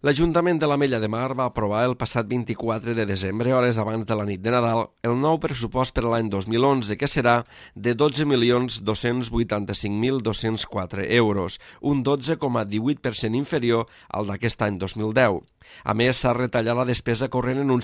L'Ajuntament de l'Ametlla de Mar va aprovar el passat 24 de desembre, hores abans de la nit de Nadal, el nou pressupost per a l'any 2011, que serà de 12.285.204 euros, un 12,18% inferior al d'aquest any 2010. A més, s'ha retallat la despesa corrent en un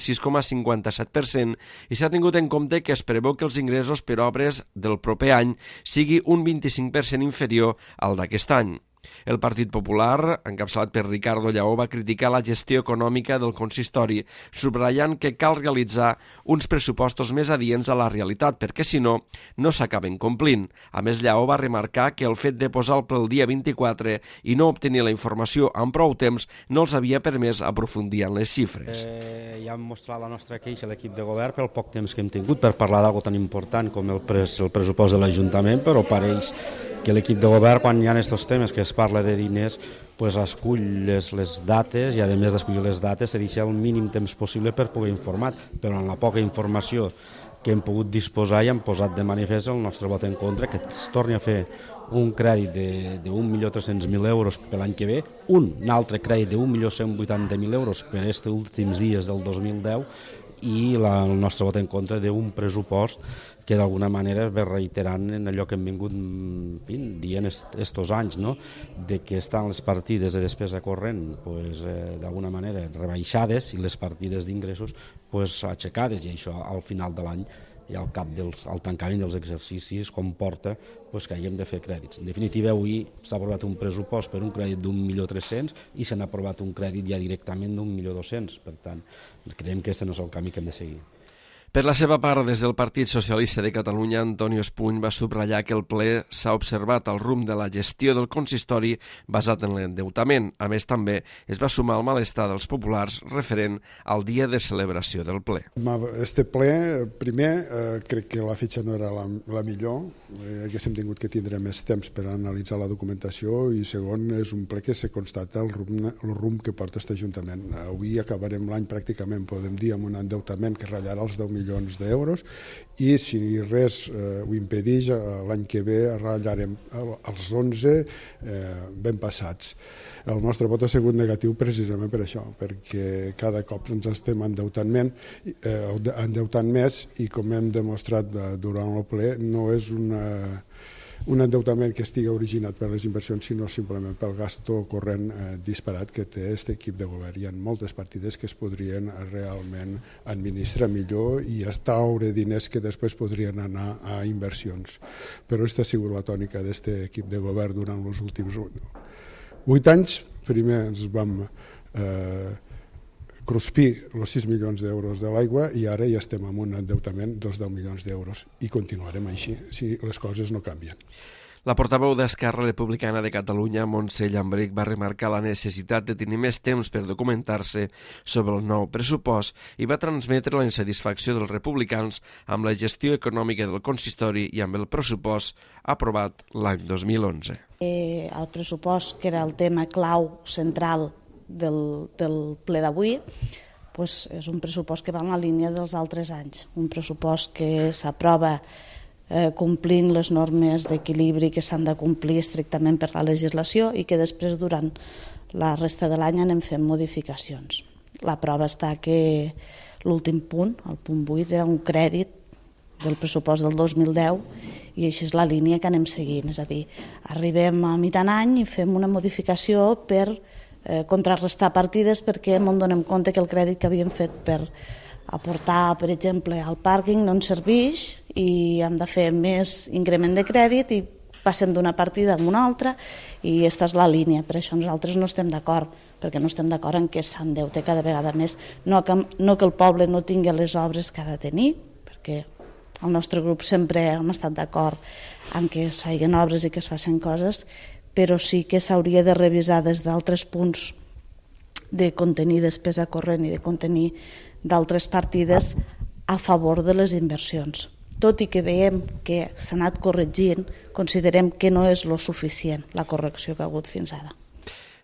6,57% i s'ha tingut en compte que es preveu que els ingressos per obres del proper any sigui un 25% inferior al d'aquest any. El Partit Popular, encapçalat per Ricardo Lleó, va criticar la gestió econòmica del consistori, subratllant que cal realitzar uns pressupostos més adients a la realitat, perquè si no, no s'acaben complint. A més, Lleó va remarcar que el fet de posar el ple el dia 24 i no obtenir la informació en prou temps no els havia permès aprofundir en les xifres. Ja hem mostrat la nostra queixa a l'equip de govern pel poc temps que hem tingut per parlar d'algo tan important com el pressupost de l'Ajuntament, però pareix que l'equip de govern, quan hi ha aquests temes que es parla de diners, pues escull les dates i a més d'escollir les dates se deixa el mínim temps possible per poder informar, però en la poca informació que hem pogut disposar i hem posat de manifest el nostre vot en contra, que es torni a fer un crèdit de 1.300.000 euros per l'any que ve, un altre crèdit de 1.180.000 euros per aquests últims dies del 2010 i el nostre vot en contra d'un pressupost que d'alguna manera ve reiterant en allò que hem vingut dient estos anys, no? De que estan les partides de despesa corrent d'alguna manera rebaixades i les partides d'ingressos aixecades, i això al final de l'any i al tancament dels exercicis comporta que haguem de fer crèdits. En definitiva, avui s'ha aprovat un pressupost per un crèdit d'1.300.000 i s'ha aprovat un crèdit ja directament d'1.200.000. Per tant, creiem que aquest no és el camí que hem de seguir. Per la seva part, des del Partit Socialista de Catalunya, Antonio Espuny va subratllar que el ple s'ha observat el rumb de la gestió del consistori basat en l'endeutament. A més, també es va sumar al malestar dels populars referent al dia de celebració del ple. Este ple, primer, crec que la fitxa no era la millor, haguéssim tingut que tindre més temps per analitzar la documentació, i segon, és un ple que se constata el rumb que porta aquest Ajuntament. Avui acabarem l'any pràcticament, podem dir, amb un endeutament que ratllarà els 10 milions d'euros, i si res ho impedeix, l'any que ve ratllarem els 11 ben passats. El nostre vot ha sigut negatiu precisament per això, perquè cada cop ens estem endeutant més, i com hem demostrat durant el ple, no és un endeutament que estigui originat per les inversions, sinó simplement pel gasto corrent disparat que té aquest equip de govern. Hi ha moltes partides que es podrien realment administrar millor i traure diners que després podrien anar a inversions. Però aquesta ha sigut la tònica d'aquest equip de govern durant els últims 8 anys. Primer ens vam cruspir els 6 milions d'euros de l'aigua i ara ja estem amb un endeutament dels 10 milions d'euros i continuarem així si les coses no canvien. La portaveu d'Esquerra Republicana de Catalunya, Montse Llambrich, va remarcar la necessitat de tenir més temps per documentar-se sobre el nou pressupost i va transmetre la insatisfacció dels republicans amb la gestió econòmica del consistori i amb el pressupost aprovat l'any 2011. El pressupost, que era el tema clau central del ple d'avui, és un pressupost que va en la línia dels altres anys, un pressupost que s'aprova complint les normes d'equilibri que s'han de complir estrictament per la legislació i que després durant la resta de l'any anem fent modificacions. La prova està que l'últim punt, el punt 8, era un crèdit del pressupost del 2010 i així és la línia que anem seguint, és a dir, arribem a mitjan any i fem una modificació per contrarrestar partides perquè ens donem compte que el crèdit que havíem fet per aportar, per exemple, al pàrquing no ens serveix i hem de fer més increment de crèdit i passem d'una partida a una altra i aquesta és la línia. Per això nosaltres no estem d'acord, perquè no estem d'acord en que s'endeute cada vegada més, no que el poble no tingui les obres que ha de tenir, perquè el nostre grup sempre hem estat d'acord en que s'hagin obres i que es facin coses, però sí que s'hauria de revisar des d'altres punts de contenir despesa corrent i de contenir d'altres partides a favor de les inversions. Tot i que veiem que s'ha anat corregint, considerem que no és lo suficient la correcció que ha hagut fins ara.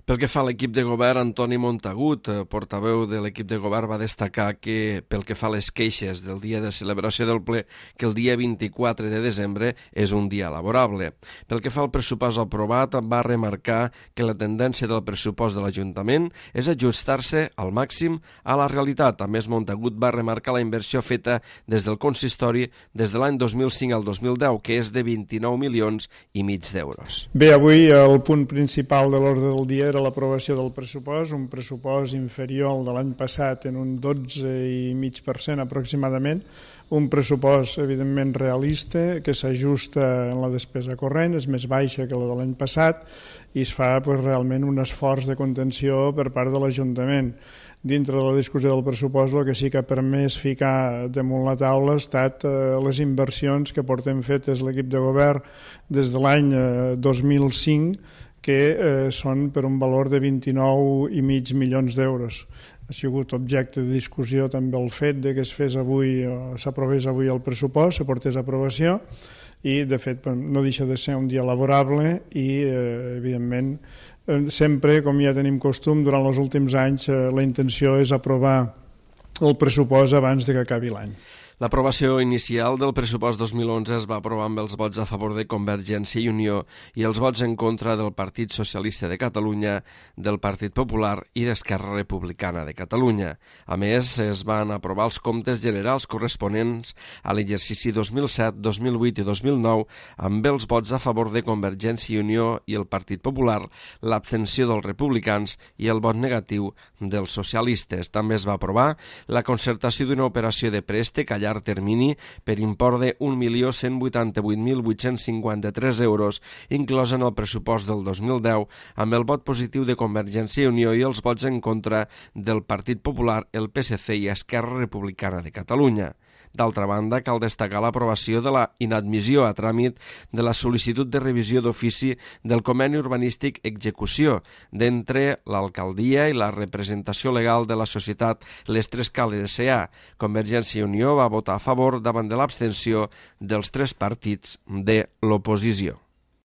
Pel que fa a l'equip de govern, Antoni Montagut, portaveu de l'equip de govern, va destacar que, pel que fa a les queixes del dia de celebració del ple, que el dia 24 de desembre és un dia laborable. Pel que fa al pressupost aprovat, va remarcar que la tendència del pressupost de l'Ajuntament és ajustar-se al màxim a la realitat. A més, Montagut va remarcar la inversió feta des del consistori des de l'any 2005 al 2010, que és de 29 milions i mig d'euros. Bé, avui el punt principal de l'ordre del dia era l'aprovació del pressupost, un pressupost inferior al de l'any passat en un 12,5% aproximadament, un pressupost evidentment realista que s'ajusta en la despesa corrent, és més baixa que la de l'any passat i es fa realment un esforç de contenció per part de l'Ajuntament. Dintre de la discussió del pressupost el que sí que ha permès ficar damunt la taula ha estat les inversions que portem fetes l'equip de govern des de l'any 2005 que són per un valor de 29,5 milions d'euros. Ha sigut objecte de discussió també el fet de que s'aprovés avui el pressupost, se portés a aprovació i de fet no deixa de ser un dia laborable i evidentment sempre, com ja tenim costum, durant els últims anys la intenció és aprovar el pressupost abans de que acabi l'any. L'aprovació inicial del pressupost 2011 es va aprovar amb els vots a favor de Convergència i Unió i els vots en contra del Partit Socialista de Catalunya, del Partit Popular i d'Esquerra Republicana de Catalunya. A més, es van aprovar els comptes generals corresponents a l'exercici 2007, 2008 i 2009 amb els vots a favor de Convergència i Unió i el Partit Popular, l'abstenció dels republicans i el vot negatiu dels socialistes. També es va aprovar la concertació d'una operació de préstec a llarg termini per import de 1.188.853 euros, inclòs en el pressupost del 2010, amb el vot positiu de Convergència i Unió i els vots en contra del Partit Popular, el PSC i Esquerra Republicana de Catalunya. D'altra banda, cal destacar l'aprovació de la inadmissió a tràmit de la sol·licitud de revisió d'ofici del conveni urbanístic execució d'entre l'alcaldia i la representació legal de la societat Les Tres Cales S.A. Convergència i Unió va votar a favor davant de l'abstenció dels tres partits de l'oposició.